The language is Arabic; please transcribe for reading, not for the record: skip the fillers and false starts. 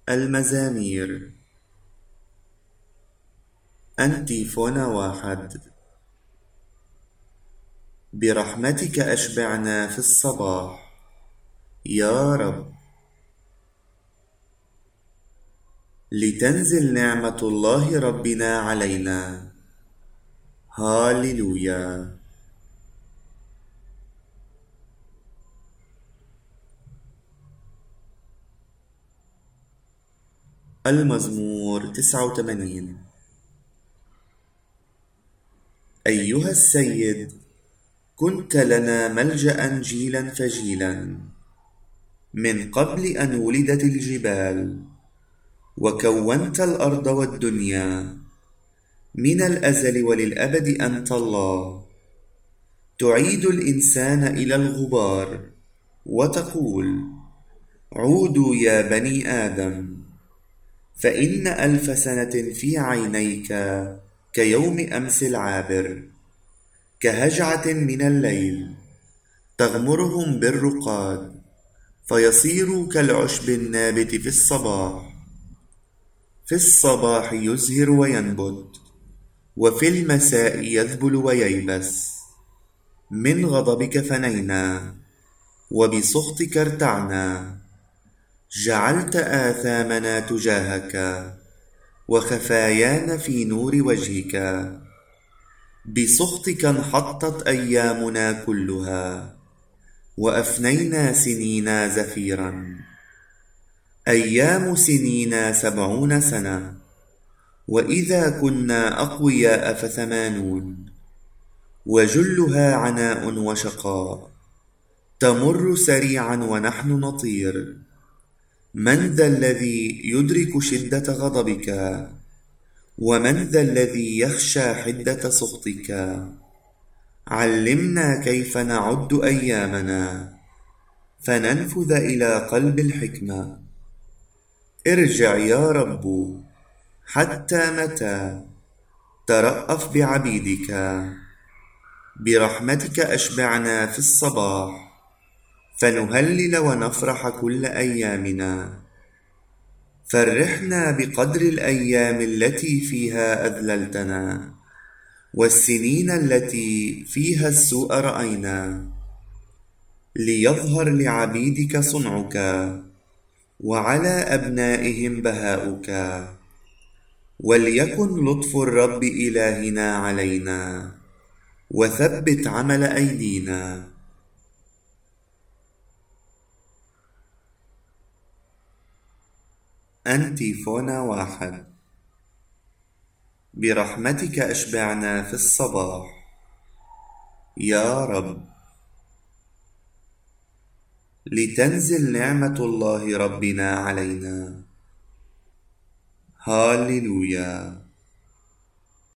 المزامير. أنتيفونا 1. برحمتك أشبعنا في الصباح يا رب. لتنزل نعمة الله ربنا علينا. هاليلويا. المزمور 89. أيها السيد، كنت لنا ملجأ جيلا فجيلا، من قبل أن ولدت الجبال، وكونت الأرض والدنيا. من الأزل وللأبد أنت الله. تعيد الإنسان إلى الغبار، وتقول: عودوا يا بني آدم. فإن 1000 سنة في عينيك كيوم أمس العابر، كهجعة من الليل تغمرهم بالرقاد، فيصيروا كالعشب النابت في الصباح. في الصباح يزهر وينبت، وفي المساء يذبل وييبس. من غضبك فنينا، وبسخطك ارتعنا. جعلت آثامنا تجاهك، وخفايانا في نور وجهك. بسخطك انحطت أيامنا كلها، وأفنينا سنينا زفيرا. أيام سنينا 70 سنة، وإذا كنا أقوياء ف80. وجلها عناء وشقاء، تمر سريعا ونحن نطير. من ذا الذي يدرك شدة غضبك؟ ومن ذا الذي يخشى حدة سخطك؟ علمنا كيف نعد أيامنا، فننفذ إلى قلب الحكمة. ارجع يا رب، حتى متى؟ ترأف بعبيدك. برحمتك أشبعنا في الصباح، فنهلل ونفرح كل أيامنا. فرحنا بقدر الأيام التي فيها أذللتنا، والسنين التي فيها السوء رأينا. ليظهر لعبيدك صنعك، وعلى أبنائهم بهاؤك. وليكن لطف الرب إلهنا علينا، وثبت عمل أيدينا. أنتيفونا 1. برحمتك أشبعنا في الصباح يا رب. لتنزل نعمة الله ربنا علينا. هاليلويا.